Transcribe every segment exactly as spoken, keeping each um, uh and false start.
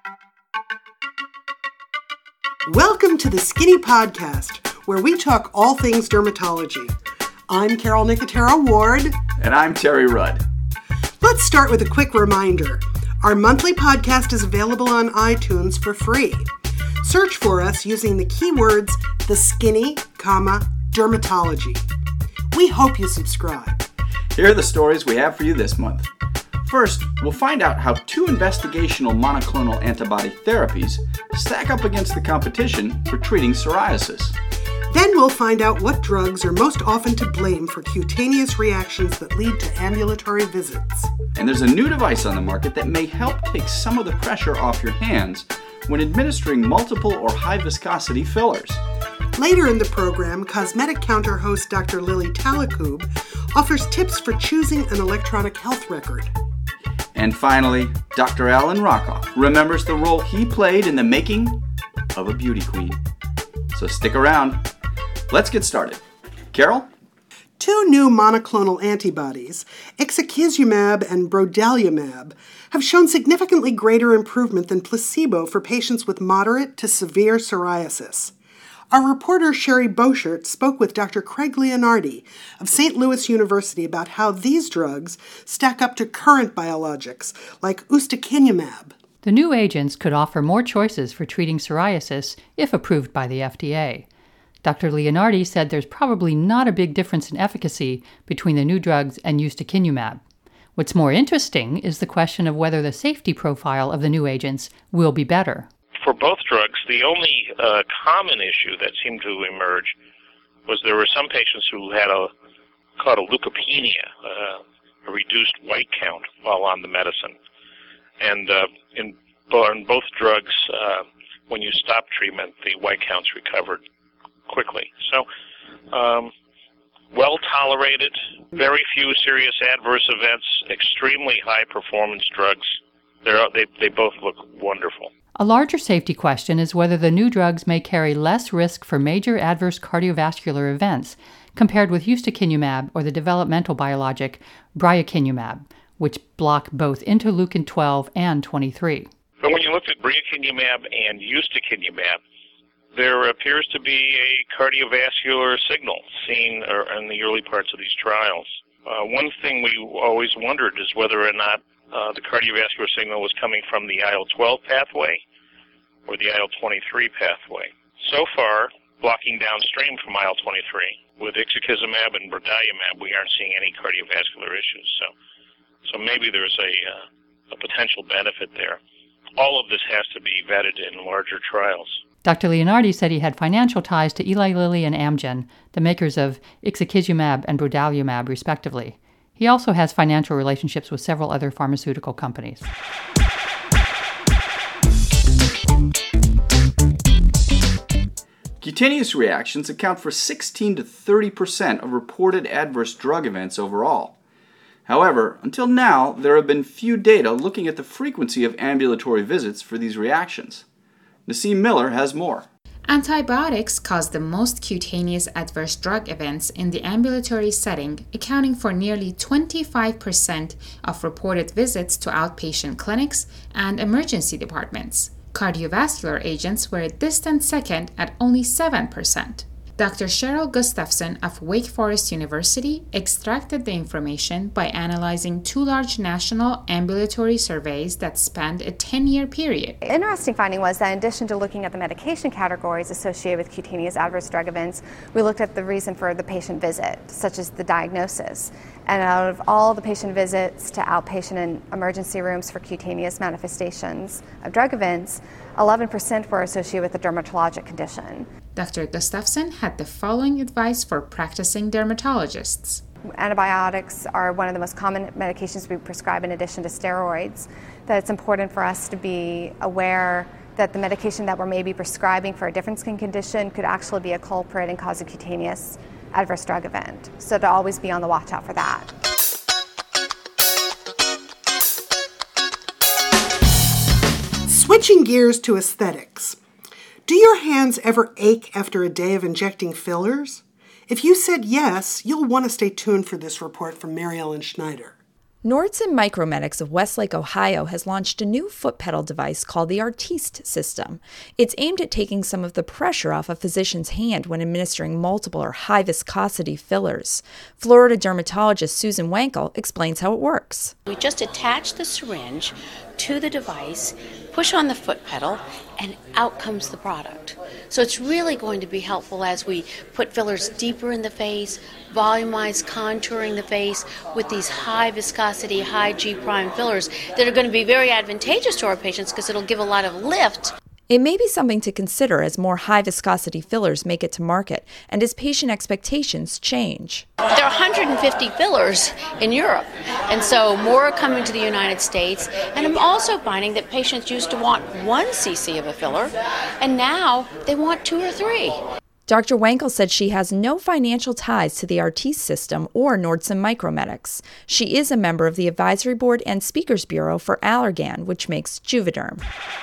Welcome to the Skinny Podcast, where we talk all things dermatology. I'm Carol Nicotero Ward. And I'm Terry Rudd. Let's start with a quick reminder. Our monthly podcast is available on iTunes for free. Search for us using the keywords the skinny, comma, dermatology. We hope you subscribe. Here are the stories we have for you this month. First, we'll find out how two investigational monoclonal antibody therapies stack up against the competition for treating psoriasis. Then we'll find out what drugs are most often to blame for cutaneous reactions that lead to ambulatory visits. And there's a new device on the market that may help take some of the pressure off your hands when administering multiple or high viscosity fillers. Later in the program, Cosmetic Counter host Doctor Lily Talakoob offers tips for choosing an electronic health record. And finally, Doctor Alan Rockoff remembers the role he played in the making of a beauty queen. So stick around. Let's get started. Carol? Two new monoclonal antibodies, ixekizumab and brodalumab, have shown significantly greater improvement than placebo for patients with moderate to severe psoriasis. Our reporter Sherry Boschert spoke with Doctor Craig Leonardi of Saint Louis University about how these drugs stack up to current biologics like ustekinumab. The new agents could offer more choices for treating psoriasis if approved by the F D A. Doctor Leonardi said there's probably not a big difference in efficacy between the new drugs and ustekinumab. What's more interesting is the question of whether the safety profile of the new agents will be better. For both drugs, the only uh, common issue that seemed to emerge was there were some patients who had a called a leukopenia, uh, a reduced white count while on the medicine. And uh, in, in both drugs, uh, when you stop treatment, the white counts recovered quickly. So, um, well tolerated, very few serious adverse events, extremely high performance drugs. They're, they they both look wonderful. A larger safety question is whether the new drugs may carry less risk for major adverse cardiovascular events compared with ustekinumab or the developmental biologic bryakinumab, which block both interleukin twelve and twenty-three. But when you looked at bryakinumab and ustekinumab, there appears to be a cardiovascular signal seen in the early parts of these trials. Uh, one thing we always wondered is whether or not uh, the cardiovascular signal was coming from the I L twelve pathway or the I L twenty-three pathway. So far, blocking downstream from I L twenty-three, with ixekizumab and brodalumab, we aren't seeing any cardiovascular issues. So, so maybe there's a, uh, a potential benefit there. All of this has to be vetted in larger trials. Doctor Leonardi said he had financial ties to Eli Lilly and Amgen, the makers of ixekizumab and brodalumab, respectively. He also has financial relationships with several other pharmaceutical companies. Cutaneous reactions account for sixteen to thirty percent of reported adverse drug events overall. However, until now, there have been few data looking at the frequency of ambulatory visits for these reactions. Naseem Miller has more. Antibiotics cause the most cutaneous adverse drug events in the ambulatory setting, accounting for nearly twenty-five percent of reported visits to outpatient clinics and emergency departments. Cardiovascular agents were a distant second at only seven percent. Doctor Cheryl Gustafson of Wake Forest University extracted the information by analyzing two large national ambulatory surveys that spanned a ten-year period. The interesting finding was that in addition to looking at the medication categories associated with cutaneous adverse drug events, we looked at the reason for the patient visit, such as the diagnosis. And out of all the patient visits to outpatient and emergency rooms for cutaneous manifestations of drug events, eleven percent were associated with a dermatologic condition. Doctor Gustafson had the following advice for practicing dermatologists. Antibiotics are one of the most common medications we prescribe in addition to steroids. That it's important for us to be aware that the medication that we're maybe prescribing for a different skin condition could actually be a culprit and cause a cutaneous adverse drug event. So to always be on the watch out for that. Switching gears to aesthetics. Do your hands ever ache after a day of injecting fillers? If you said yes, you'll want to stay tuned for this report from Mary Ellen Schneider. Nordson Micromedics of Westlake, Ohio has launched a new foot pedal device called the Artiste system. It's aimed at taking some of the pressure off a physician's hand when administering multiple or high viscosity fillers. Florida dermatologist Susan Wankel explains how it works. We just attach the syringe to the device, push on the foot pedal, and out comes the product. So it's really going to be helpful as we put fillers deeper in the face, volumize contouring the face with these high viscosity, high G prime fillers that are going to be very advantageous to our patients because it'll give a lot of lift. It may be something to consider as more high-viscosity fillers make it to market and as patient expectations change. There are one hundred fifty fillers in Europe, and so more are coming to the United States. And I'm also finding that patients used to want one cc of a filler, and now they want two or three. Doctor Wankel said she has no financial ties to the Artiste system or Nordson Micromedics. She is a member of the advisory board and speakers bureau for Allergan, which makes Juvederm.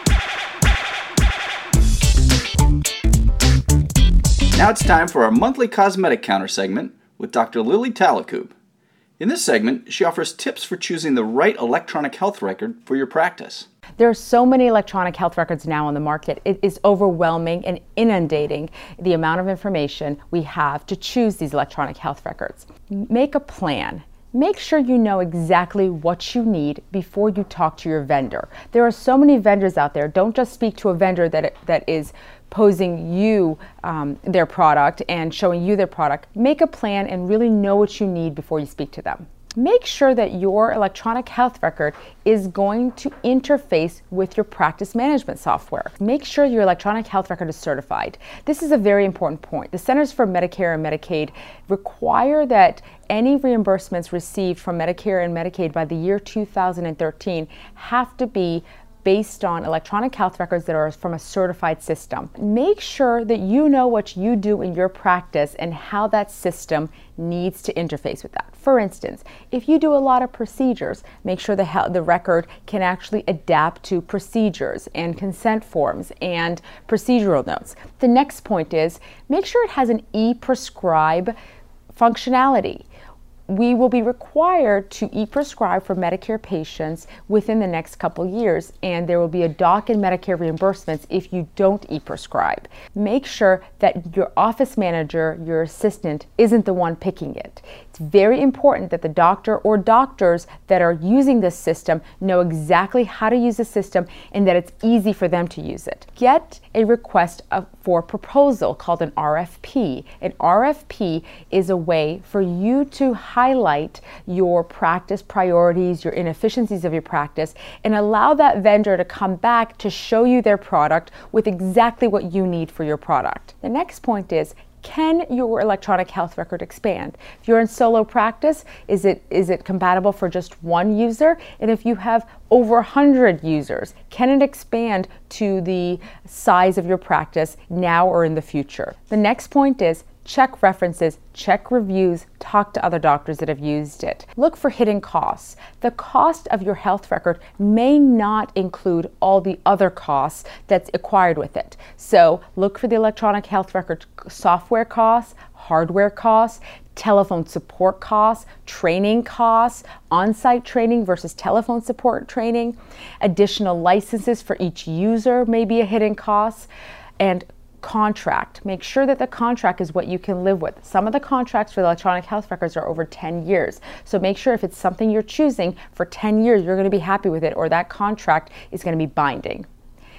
Now it's time for our monthly cosmetic counter segment with Doctor Lily Talakoob. In this segment, she offers tips for choosing the right electronic health record for your practice. There are so many electronic health records now on the market. It is overwhelming and inundating the amount of information we have to choose these electronic health records. Make a plan. Make sure you know exactly what you need before you talk to your vendor. There are so many vendors out there. Don't just speak to a vendor that that is posing you um, their product and showing you their product. Make a plan and really know what you need before you speak to them. Make sure that your electronic health record is going to interface with your practice management software. Make sure your electronic health record is certified. This is a very important point. The Centers for Medicare and Medicaid require that any reimbursements received from Medicare and Medicaid by the year two thousand thirteen have to be based on electronic health records that are from a certified system. Make sure that you know what you do in your practice and how that system needs to interface with that. For instance, if you do a lot of procedures, make sure the, the record can actually adapt to procedures and consent forms and procedural notes. The next point is make sure it has an e-prescribe functionality. We will be required to e-prescribe for Medicare patients within the next couple years, and there will be a dock in Medicare reimbursements if you don't e-prescribe. Make sure that your office manager, your assistant, isn't the one picking it. It's very important that the doctor or doctors that are using this system know exactly how to use the system and that it's easy for them to use it. Get a request of, for proposal called an R F P. An R F P is a way for you to highlight your practice priorities, your inefficiencies of your practice, and allow that vendor to come back to show you their product with exactly what you need for your product. The next point is, can your electronic health record expand? If you're in solo practice, is it is it compatible for just one user? And if you have over one hundred users, can it expand to the size of your practice now or in the future? The next point is, check references, check reviews, talk to other doctors that have used it. Look for hidden costs. The cost of your health record may not include all the other costs that's acquired with it. So look for the electronic health record software costs, hardware costs, telephone support costs, training costs, on-site training versus telephone support training, additional licenses for each user may be a hidden cost, and contract. Make sure that the contract is what you can live with. Some of the contracts for the electronic health records are over ten years. So make sure if it's something you're choosing for ten years, you're going to be happy with it, or that contract is going to be binding.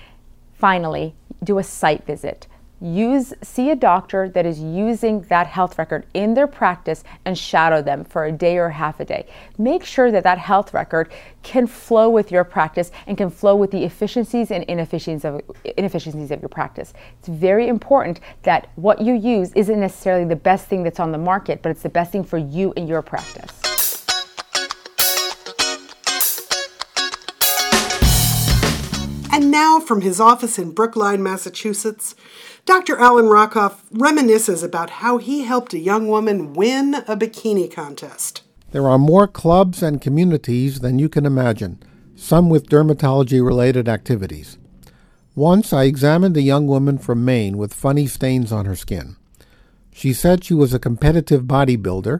Finally, do a site visit. Use, see a doctor that is using that health record in their practice and shadow them for a day or half a day. Make sure that that health record can flow with your practice and can flow with the efficiencies and inefficiencies of, inefficiencies of your practice. It's very important that what you use isn't necessarily the best thing that's on the market, but it's the best thing for you and your practice. And now, from his office in Brookline, Massachusetts, Doctor Alan Rockoff reminisces about how he helped a young woman win a bikini contest. There are more clubs and communities than you can imagine, some with dermatology-related activities. Once I examined a young woman from Maine with funny stains on her skin. She said she was a competitive bodybuilder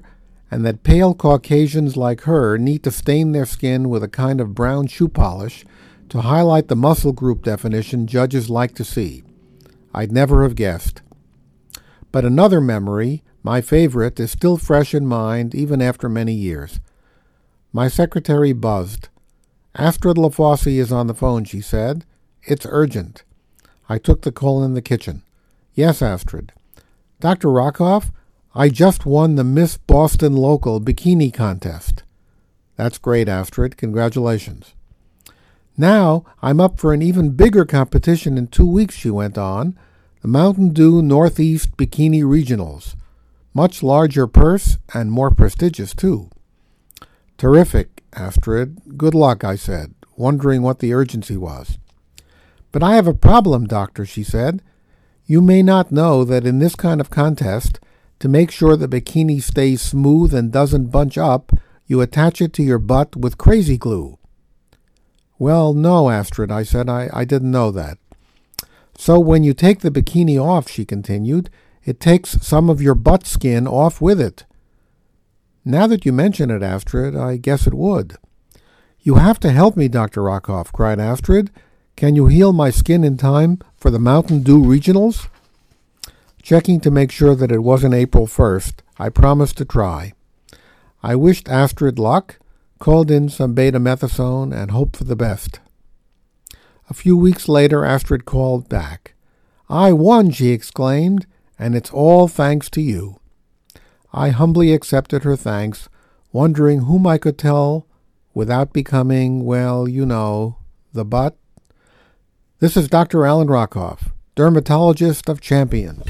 and that pale Caucasians like her need to stain their skin with a kind of brown shoe polish to highlight the muscle group definition judges like to see. I'd never have guessed. But another memory, my favorite, is still fresh in mind even after many years. My secretary buzzed. "Astrid LaFosse is on the phone," she said. "It's urgent." I took the call in the kitchen. "Yes, Astrid." "Doctor Rockoff, I just won the Miss Boston Local Bikini Contest." "That's great, Astrid. Congratulations." "Now I'm up for an even bigger competition in two weeks," she went on. "The Mountain Dew Northeast Bikini Regionals. Much larger purse and more prestigious, too." "Terrific, Astrid. Good luck," I said, wondering what the urgency was. "But I have a problem, Doctor," she said. "You may not know that in this kind of contest, to make sure the bikini stays smooth and doesn't bunch up, you attach it to your butt with crazy glue." "Well, no, Astrid," I said. I, I didn't know that." "So when you take the bikini off," she continued, "it takes some of your butt skin off with it." "Now that you mention it, Astrid, I guess it would." "You have to help me, Doctor Rockoff," cried Astrid. "Can you heal my skin in time for the Mountain Dew Regionals?" Checking to make sure that it wasn't April first, I promised to try. I wished Astrid luck, called in some betamethasone, and hoped for the best. A few weeks later, Astrid called back. "I won," she exclaimed, "and it's all thanks to you." I humbly accepted her thanks, wondering whom I could tell without becoming, well, you know, the butt. This is Doctor Alan Rockoff, dermatologist of champions.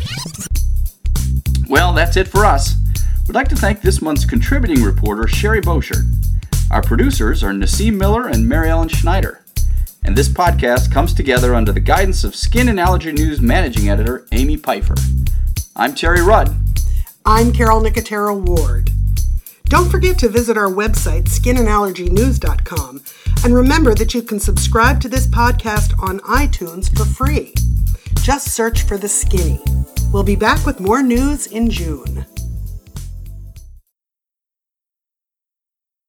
Well, that's it for us. We'd like to thank this month's contributing reporter, Sherry Boschert. Our producers are Nassim Miller and Mary Ellen Schneider. And this podcast comes together under the guidance of Skin and Allergy News managing editor, Amy Pfeiffer. I'm Terry Rudd. I'm Carol Nicotero Ward. Don't forget to visit our website, skin and allergy news dot com, and remember that you can subscribe to this podcast on iTunes for free. Just search for The Skinny. We'll be back with more news in June.